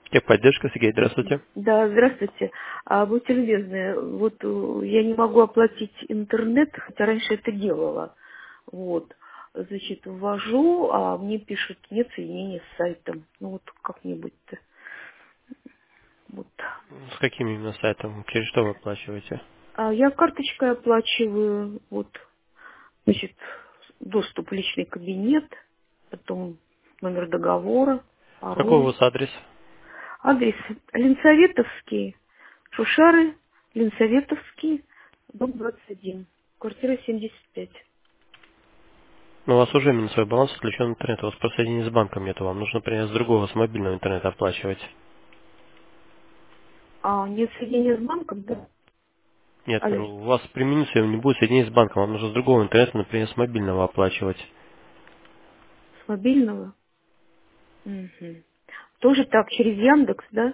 Техподдержка, Сергей, здравствуйте. Да, здравствуйте. Будьте любезны, вот я не могу оплатить интернет, хотя раньше это делала. Вот. Значит, ввожу, а мне пишут, нет соединения с сайтом. Ну вот как-нибудь-то. Вот. С каким именно сайтом? Через что вы оплачиваете? Я карточкой оплачиваю, вот, значит, доступ в личный кабинет, потом номер договора, Какой у пароль. вас адрес? Адрес Ленсоветовский, Шушары, Ленсоветовский, дом 21, квартира 75. Ну, у вас уже минусовой баланс отключен интернет, у вас просто соединения с банком нет, вам нужно, например, с другого, с мобильного интернета оплачивать. Нет соединения с банком, да? Нет, Алло, у вас при минусе не будет соединения с банком, вам нужно с другого интернета, например, с мобильного оплачивать. с мобильного? Мгм. Тоже так, через Яндекс, да?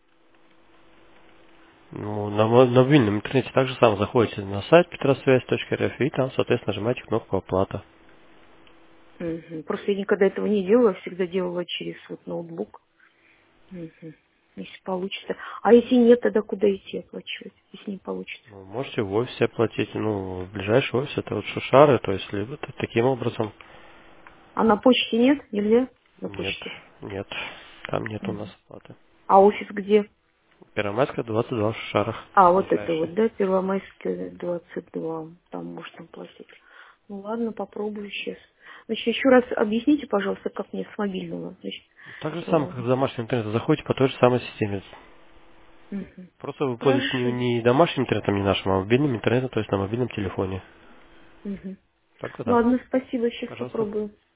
Ну, на мобильном интернете так же самое, заходите на сайт petrosвязь.рф и там, соответственно, нажимаете кнопку оплата. Мгм. Просто я никогда этого не делала, всегда делала через вот ноутбук. Мгм. Если получится. А если нет, тогда куда идти оплачивать, если не получится? Ну, можете в офисе оплатить, ну, в ближайший офис, это вот Шушары, то есть, либо таким образом. А на почте нет? Нельзя? На Нет, почте. нет, там нет у нас Мгм. оплаты. А офис где? Первомайская, 22 в Шушарах, Вот это ближайший. вот, да, Первомайская, 22, там можно платить. Ну ладно, попробую сейчас. Значит, еще раз объясните, пожалуйста, как мне с мобильного. Значит, Так же самое, э, как в домашнем интернете, заходите по той же самой системе. мгм. Просто вы пользуетесь не, Хорошо. не домашним интернетом, не нашим, а мобильным интернетом, то есть на мобильном телефоне. Мгм. Только так. Ладно, спасибо, сейчас Пожалуйста. попробую.